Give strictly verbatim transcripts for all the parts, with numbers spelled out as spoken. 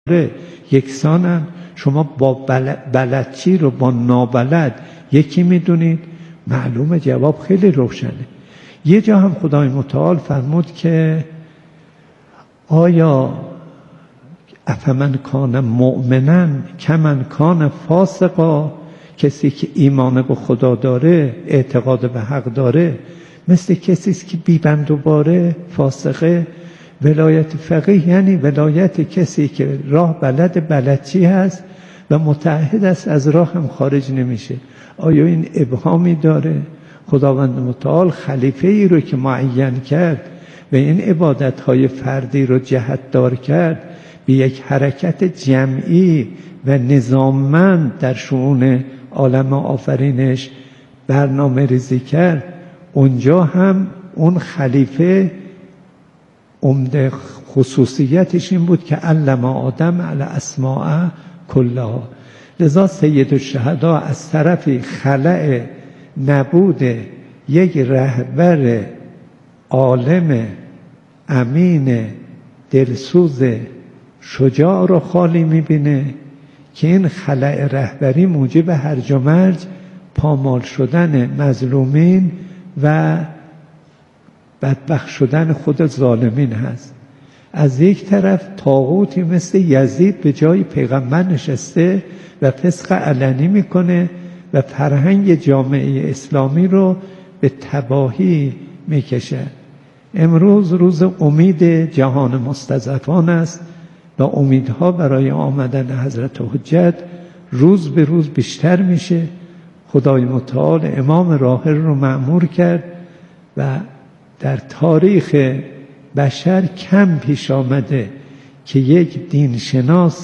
یکسانن. شما با بلد, بلدچی رو با نابلد یکی میدونید؟ معلومه جواب خیلی روشنه. یه جا هم خدای متعال فرمود که آیا افمن کان مؤمنا کمن کان فاسقا، کسی که ایمان به خدا داره، اعتقاد به حق داره، مثل کسی است که بیبند و باره، فاسقه. ولایت فقیه یعنی ولایت کسی که راه بلد بلدچی هست و متعهد است از راه هم خارج نمیشه. آیا این ابهامی داره؟ خداوند متعال خلیفه ای رو که معین کرد و این عبادت‌های فردی رو جهت‌دار کرد، به یک حرکت جمعی و نظاممند در شؤون عالم آفرینش برنامه ریزی کرد. اونجا هم اون خلیفه عمده خصوصیتش این بود که علم آدم الاسماء کلها. لذا سید الشهدا از طرفی خلأ نبود یک رهبر عالم امین دلسوز شجاع رو خالی میبینه که این خلأ رهبری موجب هرج و مرج، پامال شدن مظلومین و بدبخت شدن خود ظالمین هست. از یک طرف طاغوتی مثل یزید به جای پیغمبر نشسته و فسق علنی میکنه و فرهنگ جامعه اسلامی رو به تباهی میکشه. امروز روز امید جهان مستضعفان است و امیدها برای آمدن حضرت حجت روز به روز بیشتر میشه. خدای متعال امام راحل رو مأمور کرد و در تاریخ بشر کم پیش آمده که یک دینشناس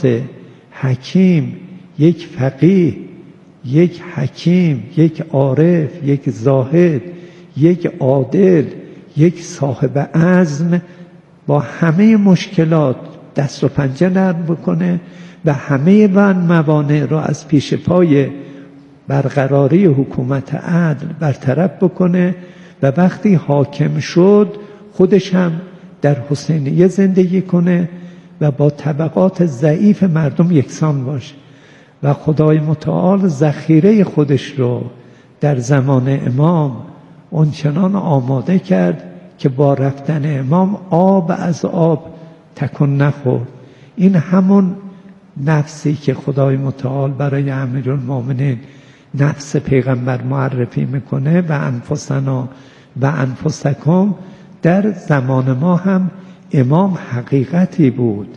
حکیم، یک فقیه، یک حکیم، یک عارف، یک زاهد، یک عادل، یک صاحب عزم با همه مشکلات دست و پنجه نرم بکنه و همه من موانع را از پیش پای برقراری حکومت عدل برطرف بکنه و وقتی حاکم شد خودش هم در حسینیه زندگی کنه و با طبقات ضعیف مردم یکسان باشه. و خدای متعال ذخیره خودش رو در زمان امام اونچنان آماده کرد که با رفتن امام آب از آب تکون نخورد. این همون نفسی که خدای متعال برای امیرالمومنین نفس پیغمبر معرفی میکنه و انفسنا و انفسکم، در زمان ما هم امام حقیقتی بود،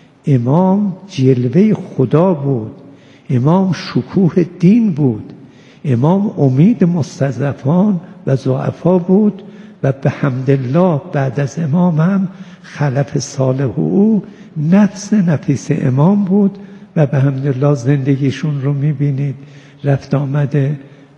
امام جلوه خدا بود، امام شکوه دین بود، امام امید مستضعفان و ضعفا بود و به حمدالله بعد از امام هم خلف صالح او نفس نفیس امام بود و به حمدالله زندگیشون رو میبینید، رفت آمده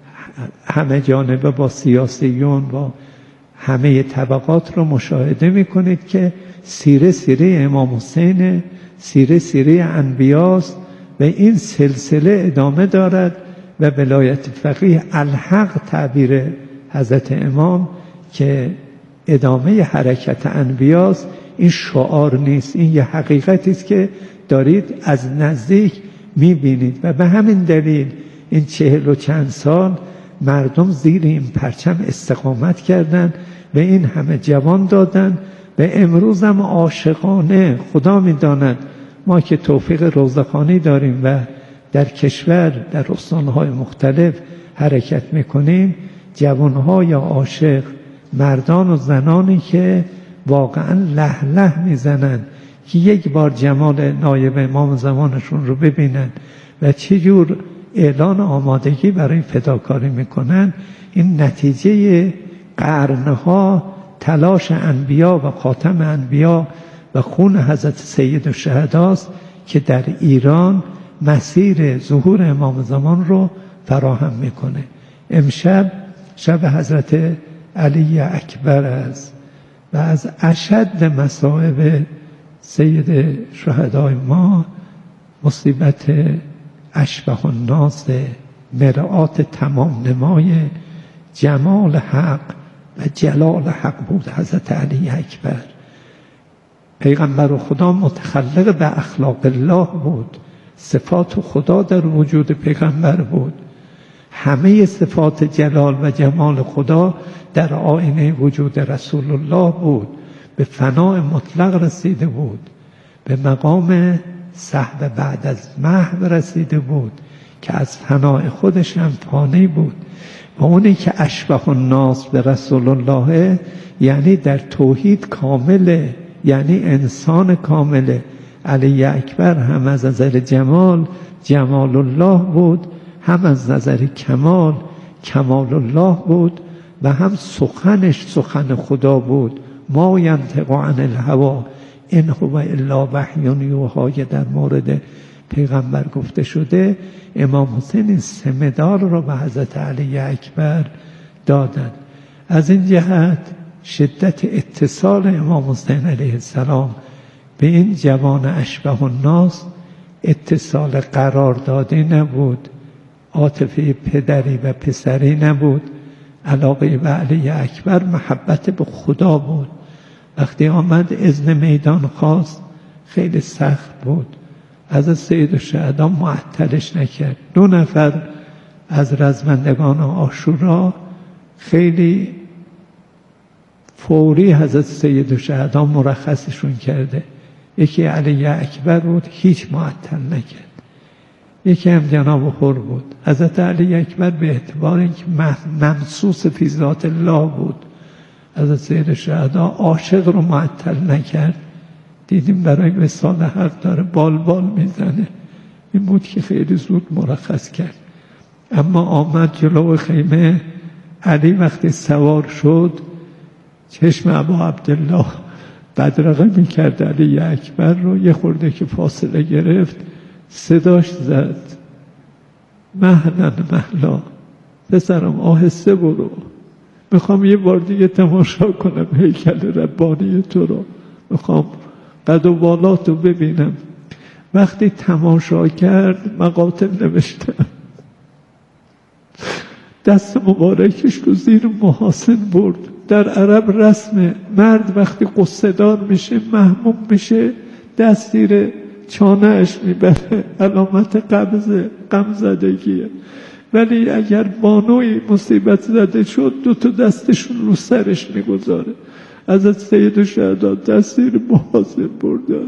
همه جانبه با سیاسیون با همه طبقات رو مشاهده میکنید که سیره سیره امام حسین، سیره سیره انبیاست و این سلسله ادامه دارد و ولایت فقیه الحق تعبیر حضرت امام که ادامه حرکت انبیاست. این شعار نیست، این یه حقیقتی است که دارید از نزدیک میبینید و به همین دلیل این چهل و چند سال مردم زیر این پرچم استقامت کردند و این همه جوان دادن و امروز هم عاشقانه، خدا میداند ما که توفیق روزخوانی داریم و در کشور در استانهای مختلف حرکت میکنیم، جوانهای عاشق، مردان و زنانی که واقعا له له میزنن که یک بار جمال نایب امام زمانشون رو ببینن و چجور اعلان آمادگی برای فداکاری میکنن. این نتیجه قرنها تلاش انبیا و خاتم انبیا و خون حضرت سید الشهداست که در ایران مسیر ظهور امام زمان رو فراهم میکنه. امشب شب حضرت علی اکبر است و از اشد مصائب سید شهدای ما مصیبت اشبه الناس، مرآت تمام نمای جمال حق و جلال حق بود حضرت علی اکبر. پیغمبر خدا متخلق به اخلاق الله بود، صفات خدا در وجود پیغمبر بود، همه صفات جلال و جمال خدا در آینه وجود رسول الله بود، به فناء مطلق رسیده بود، به مقام صحب بعد از محو رسیده بود که از فناء خودش هم فانی بود. و اونی که اشبه الناس به رسول الله یعنی در توحید کامله، یعنی انسان کامله. علی اکبر هم از نظر جمال جمال الله بود، هم از نظر کمال کمال الله بود، و هم سخنش سخن خدا بود. ما ینطق عن الهوی ان هو الا وحی یوحی در مورد پیغمبر گفته شده. امام حسین این سه مدال را به حضرت علی اکبر دادن. از این جهت شدت اتصال امام حسین علیه السلام به این جوان اشبه الناس اتصال قراردادی نبود، عاطفه پدری و پسری نبود، علاقه به علی اکبر محبت به خدا بود. وقتی آمد اذن میدان خواست خیلی سخت بود، از سید الشهدا معطلش نکرد. دو نفر از رزمندگان عاشورا خیلی فوری حضرت سید الشهدا مرخصشون کرده. یکی علی اکبر بود، هیچ معطل نکرد. یکی هم جناب حر بود. حضرت علی اکبر به اعتبار اینکه ممسوس فی ذات الله بود، حضرت سید الشهدا عاشق رو معطل نکرد. دیدیم برای وصال حق داره بال بال میزنه. این بود که خیلی زود مرخص کرد. اما آمد جلو خیمه. علی وقتی سوار شد چشم ابا عبدالله بدرقه میکرد علی اکبر رو. یه خورده که فاصله گرفت صداش زد: مهلا مهلا، پسرم آهسته برو، میخوام یه بار دیگه تماشا کنم هیکل ربانی تو رو، میخوام قد و بالات رو ببینم. وقتی تماشا کرد مقاطع نوشتم، دست مبارکش رو زیر محاسن برد. در عرب رسمه، مرد وقتی قصه دار میشه محموم میشه دست زیر چانهش میبره، علامت قبضه، غم زدگیه. ولی اگر بانوی مصیبت زده شد دو تا دستشون رو سرش میگذاره. حضرت سید الشهدا دست زیر محاسن بردن،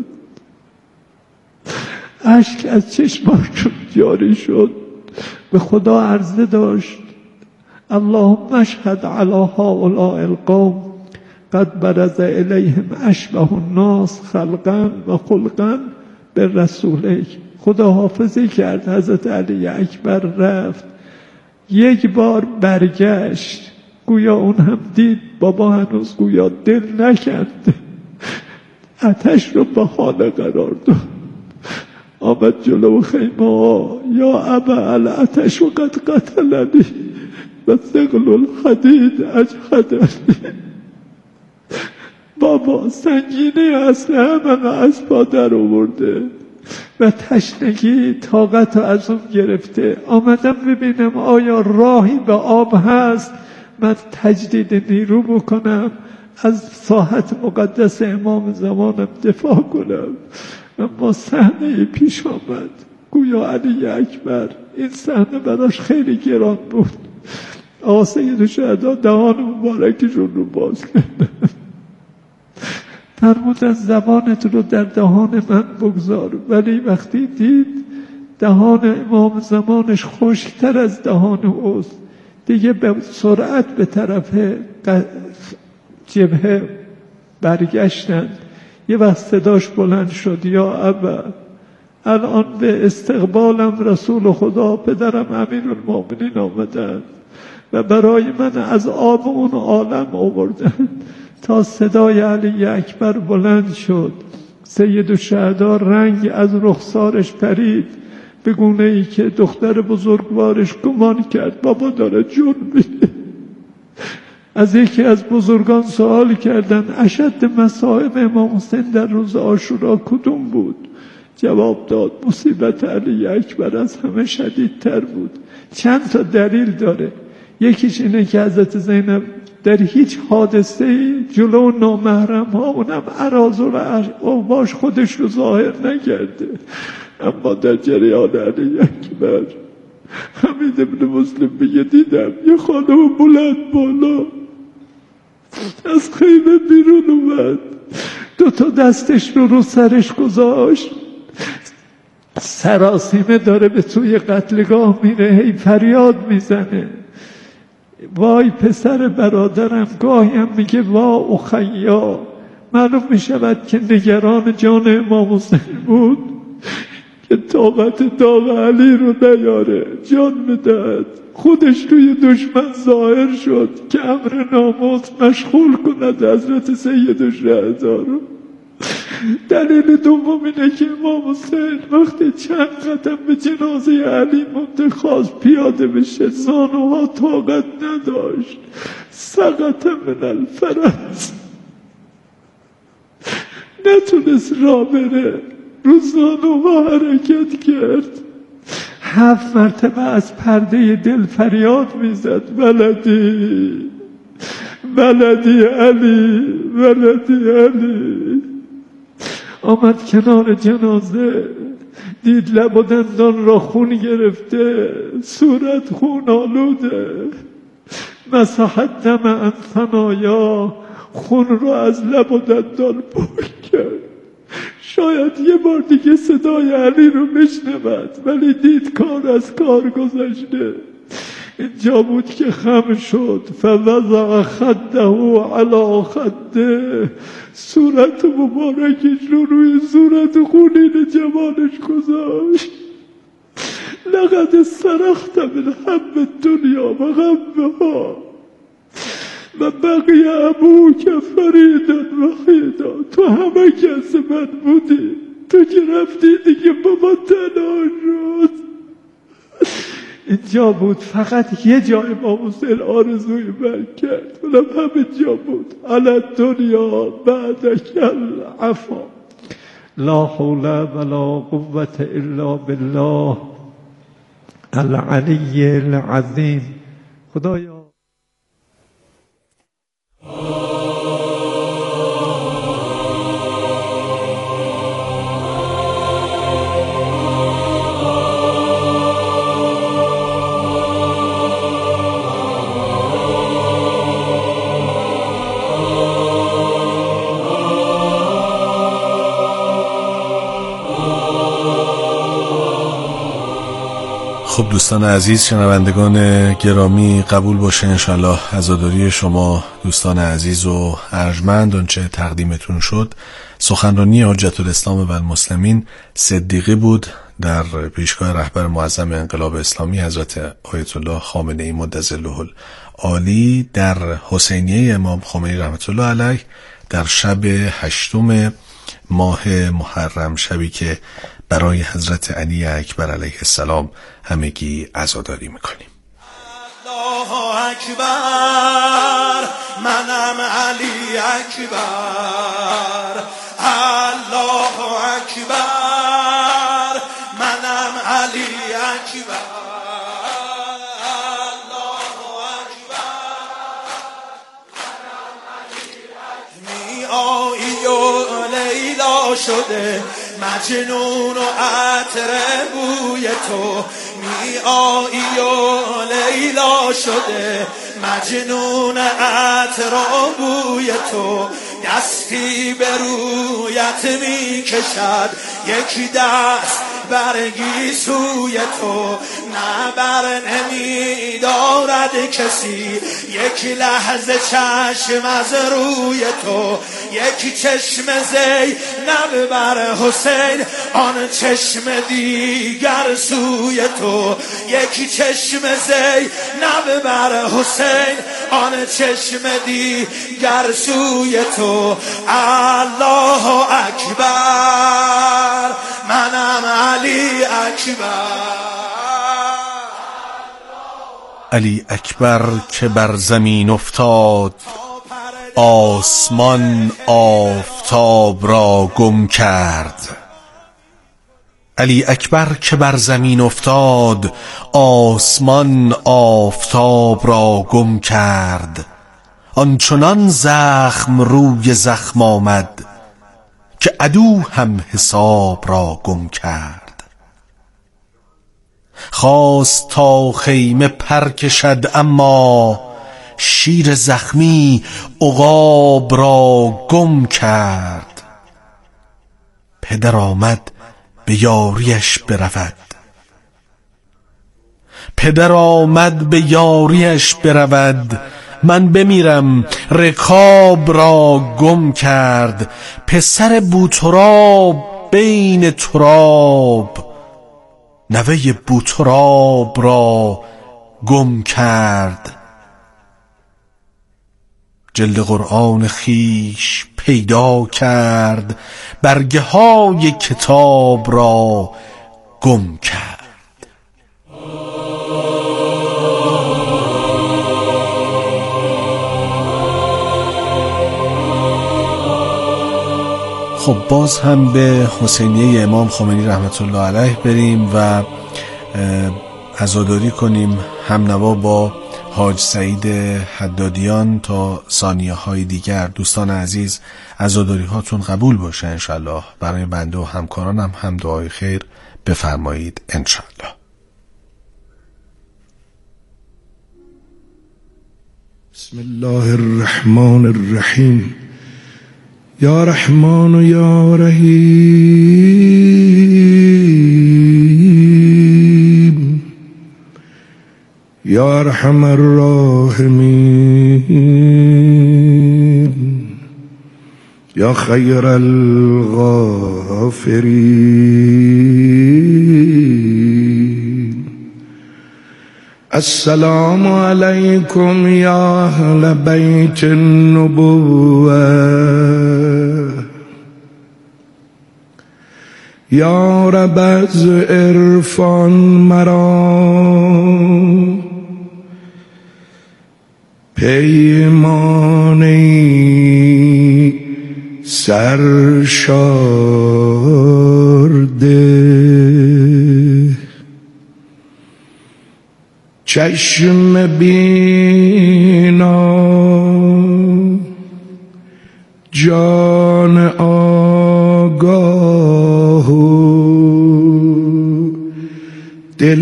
اشک از چشماشون جاری شد. به خدا عرضه داشت: اللهم اشهد علی هؤلاء القوم قد برز الیهم اشبه الناس خلقا و خلقا به رسولک. خدا حافظی کرد. حضرت علی اکبر رفت، یک بار برگشت، گویا اون هم دید بابا هنوز گویا دل نکرده، آتش رو به حال قرار داد. آمد جلو خیمه: یا ابا العتش و قد قتلنی و ثقل الحدید اجهدنی. بابا سنگینه اسلحه من از پا در آورده و تشنگی طاقت از اون گرفته. آمدم ببینم آیا راهی به آب هست من تجدید نیرو بکنم، از ساحت مقدس امام زمانم دفاع کنم. اما صحنه پیش آمد، گویا علی اکبر این صحنه براش خیلی گران بود. آقا سید الشهدا دهان مبارکشون رو باز کرد، فرمودن زبانت رو در دهان من بگذار. ولی وقتی دید دهان امام زمانش خشکتر از دهان اوست، دیگه به سرعت به طرف جبهه برگشتن. یه وقت صداش بلند شد: یا ابا، الان به استقبالم رسول خدا پدرم امیرالمومنین آمدن و برای من از آب اون عالم آوردن. تا صدای علی اکبر بلند شد، سید الشهدا رنگ از رخسارش پرید، به گونه ای که دختر بزرگوارش گمان کرد بابا داره جون میده. از یکی از بزرگان سوال کردن: اشد مصائب امام حسین در روز عاشورا کدوم بود؟ جواب داد: مصیبت علی اکبر از همه شدیدتر بود. چند تا دلیل داره. یکیش اینه که حضرت زینب در هیچ حادثه جلو نامحرم ها اونم اراذل و اوباش خودش رو ظاهر نکرده، اما در جریان علی اکبر حمید ابن مسلم میگه دیدم یه خانم بلند بالا از خیمه بیرون اومد، دو تا دستش رو رو سرش گذاشت، سراسیمه داره به سوی قتلگاه میره، هی فریاد میزنه وای پسر برادرم، گاهی هم میگه وا اخیا. معلوم میشود که نگران جان امام حسین بود که طاقت داغ علی رو نیاره، جان بدهد، خودش توی دشمن ظاهر شد که امر ناموس مشغول کند حضرت سید الشهدا رو. دلیل دوم اینه که امام حسین وقتی چند قدم به جنازه علی مونده خواست پیاده بشه، زانوها طاقت نداشت، سقط من الفرس، نتونست راه بره، رو زانوها حرکت کرد، هفت مرتبه از پرده دل فریاد میزد ولدی ولدی علی ولدی علی. آمد کنار جنازه، دید لب و دندان را خون گرفته، صورت خون آلوده، مسح الدم عن ثنایا، خون را از لب و دندان پاک کرد. شاید یه بار دیگه صدای علی رو بشنود، ولی دید کار از کار گذشته. اینجا بود که خم شد، فوضع خده علی خده، صورت مبارکش رو روی صورت خونین جوانش گذاشت. لقد استرخت من هم الدنیا و غمها و بقی ابوک فریدا وحیدا. تو همه کس من بودی، تو که رفتی دیگه بابا تنها شد. اینجا بود فقط یه جای امام حسین آرزوی مرگ کرد، اونم همه جا بود، علی دنیا بعدک العفا. لا حول ولا قوة الا بالله العلی العظیم. خدایا خب دوستان عزیز، شنوندگان گرامی، قبول باشه انشالله عزاداری شما دوستان عزیز و ارجمند آنچه تقدیمتون شد سخنرانی حجت الاسلام و المسلمین صدیقی بود در پیشگاه رهبر معظم انقلاب اسلامی حضرت آیت الله خامنه‌ای مدظله العالی در حسینیه امام خمینی رحمت الله علیه در شب هشتم ماه محرم، شبی که برای حضرت علی اکبر علیه السلام همگی عزاداری میکنیم. الله اکبر، منم علی اکبر. الله اکبر، منم علی اکبر. الله اکبر، منم علی اکبر. می آیی و لیلا شده مجنون و عطر بوی تو، می آیی و لیلا شده مجنون عطر بوی تو. دستی به رویت می کشد، یک دست برگی سوی تو. نه بر نمی دارد کسی یک لحظه چشم از روی تو. یک چشم زی نب بر حسین، آن چشم دیگر سوی تو. یک چشم زی نب بر حسین، آن چشم دیگر سوی تو. الله اکبر، منم علی اکبر. علی اکبر که بر زمین افتاد، آسمان آفتاب را گم کرد. علی اکبر که بر زمین افتاد، آسمان آفتاب را گم کرد. آنچنان زخم روی زخم آمد که عدو هم حساب را گم کرد. خواست تا خیمه پر کشد اما شیر زخمی عقاب را گم کرد. پدر آمد به یاریش برود پدر آمد به یاریش برود من بمیرم رکاب را گم کرد. پسر بوتراب بین تراب نوه بوتراب را گم کرد. جلد قرآن خیش پیدا کرد برگه های کتاب را گم کرد. خب باز هم به حسینیه امام خمینی رحمت الله علیه بریم و عزاداری کنیم همنوا با حاج سعید حدادیان تا ثانیه های دیگر. دوستان عزیز عزاداری هاتون قبول باشه انشالله. برای بنده و همکارانم هم, هم دعای خیر بفرمایید انشالله. بسم الله الرحمن الرحیم. یا رحمان و یا رحیم یا ارحم الراحمین یا خیر الغافرین. السلام علیکم یا اهل بیت النبوة. یا رب از عرفان مرا پیمانی سرشارده. چشم بینا جان آگاه دل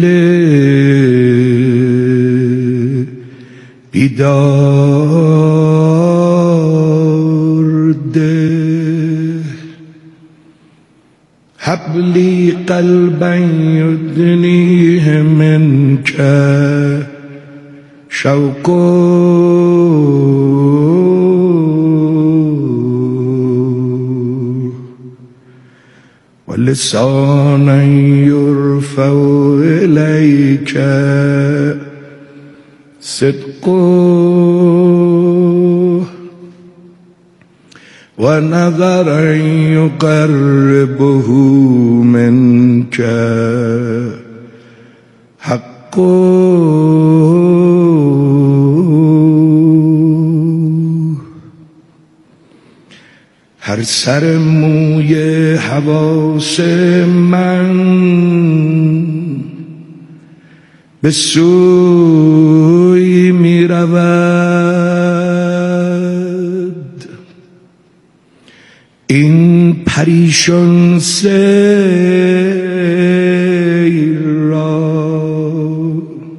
بیدار ده. هب لی قلبا یدنیه منک شوقو و لسانا یرفع الیک صدقو و نظرا یقربه منک حقو. هر سر موی حواس من به سوی می رود. این پریشان سیر را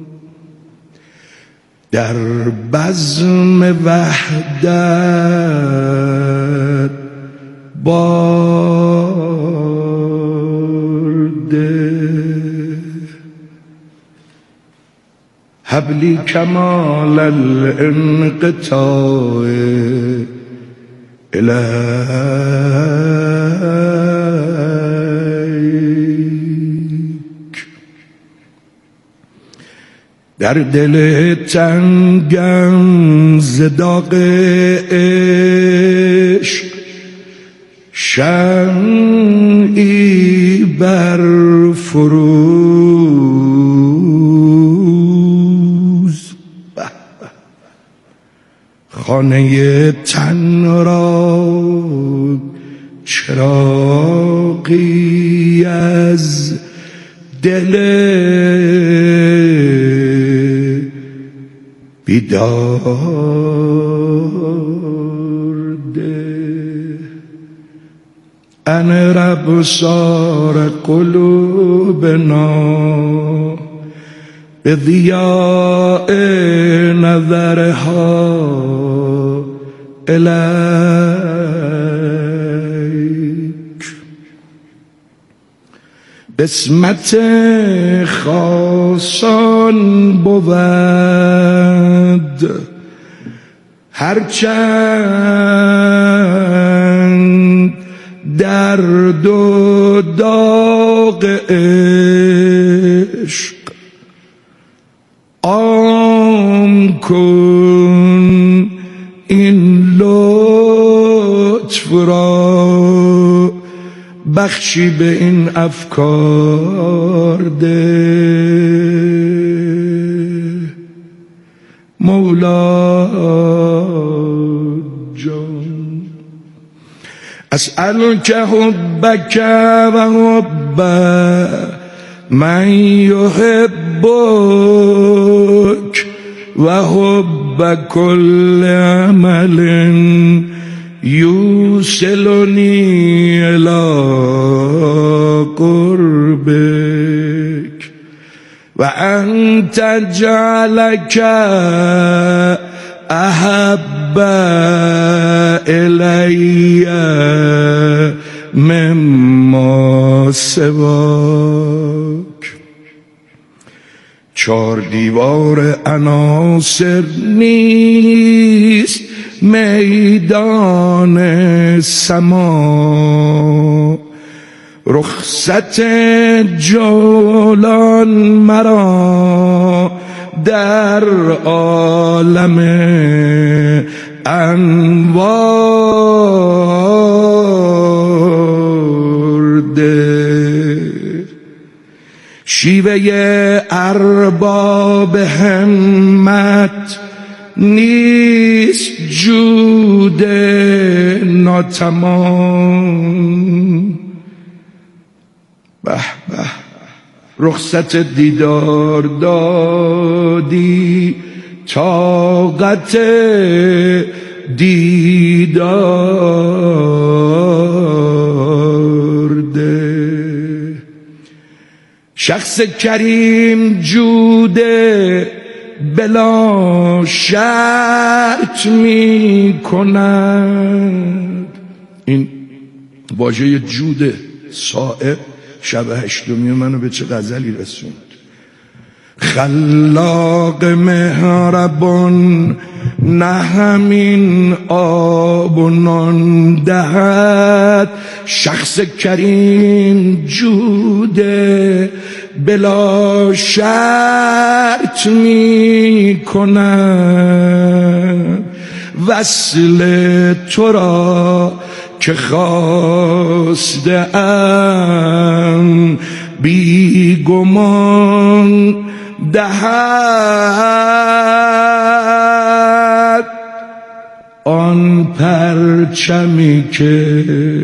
در بزم وحدت برده. هب لی کمال الانقطاع الیک. در دل تنگم ز داغ عشق شمعی برفروز. خانه تن را چراغی از دل بیدار أنا رب صار قلوبنا بضياء نظرها إليك قسمت خاصان بود هرچند درد و داغ عشق عام کن این لطف را بخشی به این افکار ده مولا جان اسألك حبك و حب من يحبك و حب كل عمل يوصلني إلى قربك وأن تجعلك أحب إلي مما سواك چار دیوار عناصر نیست میدان سما رخصت جولان مرا در عالم انوار ده شیوه ارباب همت نیست جود ناتمام به به رخصت دیدار دادی طاقت دیدار ده شخص کریم جوده بلا شرط می کند این واژه جود صائب شب هشتمی منو به چه غزلی رسوند خلاق مهربان نه همین آب و نان دهد شخص کریم جوده بلا شرط می کند وصل تو را که خواسته ام بی گمان دهد آن پرچمی که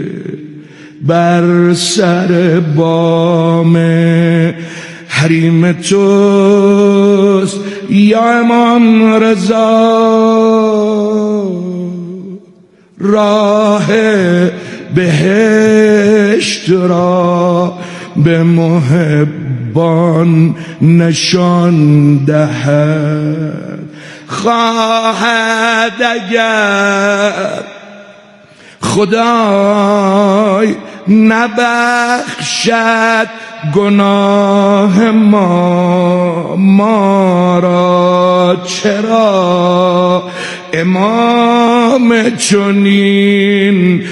بر سر بام حریم توست یا امام رضا راه بهشت را به محبان نشان دهد خواهد اگر خدای نبخشد گناه ما ما را چرا امام چنین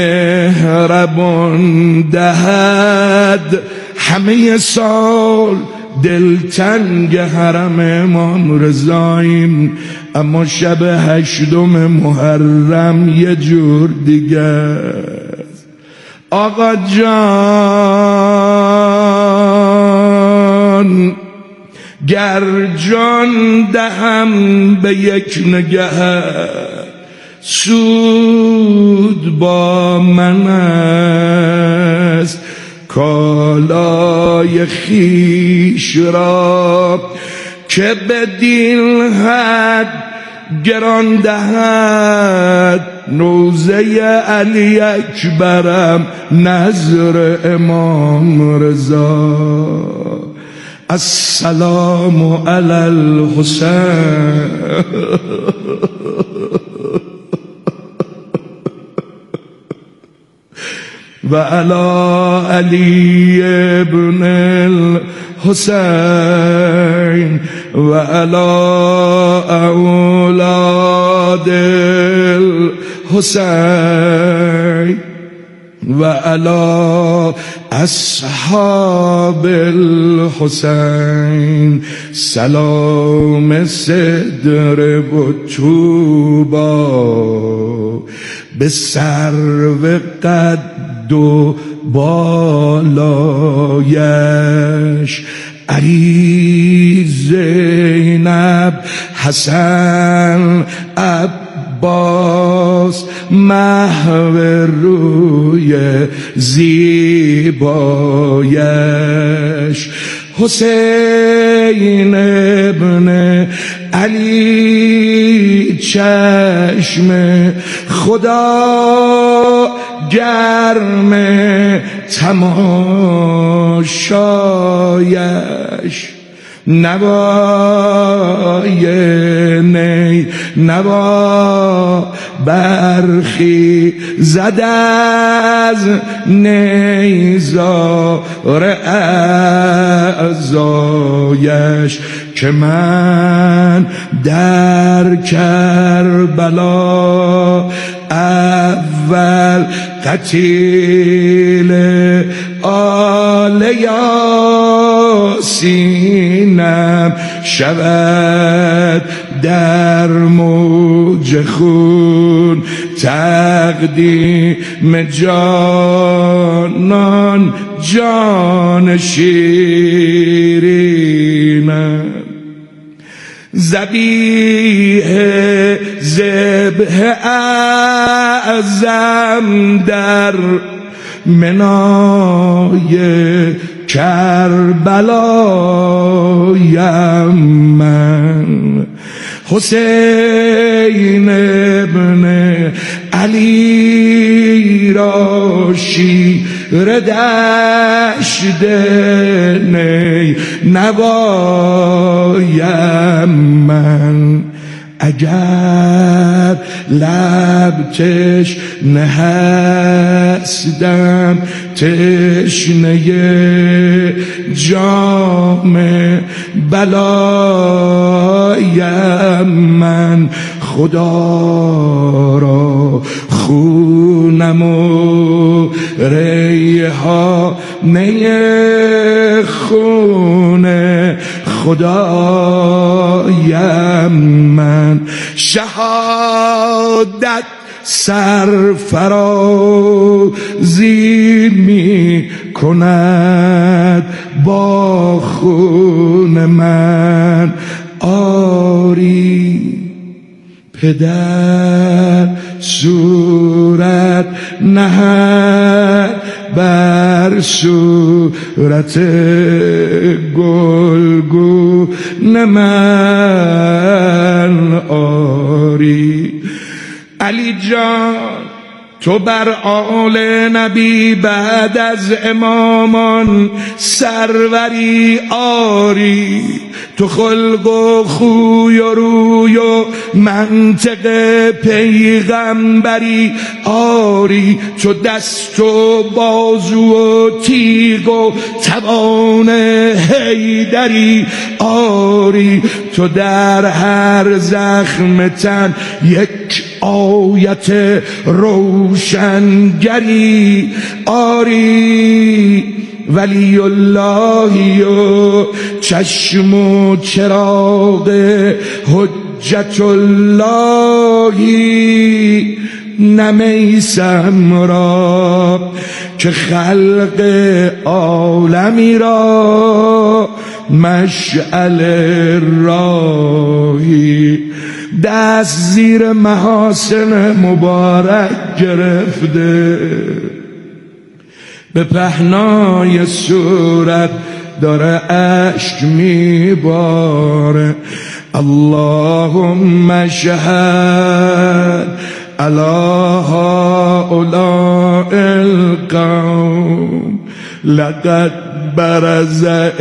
مهربان دهد همه سال دلتنگ حرم امام رضاییم اما شب هشتم محرم یه جور دیگه آقا جان گر جان دهم به یک نگه سود با من است کالای خیش را که بدین حد گران دهد روزه علی اکبرم نظر امام رضا. السلام علی الحسین و علی علی ابن الحسین و علی اولاد الحسین و علی اصحاب الحسین. سلام صدر و توبا به سرو قد و بالایش. علی زینب حسن عباس محو روی زیبایش. حسین ابن علی چشم خدا گرم تماشایش. نوای نی نوا برخی زد از نیزار اعضایش که من در کربلا اول قتیل آل یاسینم شود در موج خون تقدیم جانان جان شیرینم. ذبیح ذبح اعظم در منای کربلایم من. حسین ابن علی را شیر دشت نی نوایم من. اگر لب تشنه هستم تشنه جام بلایم من. خدا را خونم و ریحانه خون خدایم من. شهادت سرفرازی می کند با خون من. آری پدر صورت نهد بر صورت گلگون من. آری علی جان تو بر آل نبی بعد از امامان سروری. آری تو خلق و خوی و روی و منطق پیغمبری. آری تو دست و بازو و تیغ و توان حیدری. آری تو در هر زخم تن یک آیت روشنگری. آری ولی اللهی و چشم و چراغ حجت اللهی. نمیسم را که خلق عالمی را مشعل راهی. دست زیر محاسن مبارک گرفته به پهنای صورت داره اشک میباره. اللهم اشهد الا هؤلاء القوم لقد برز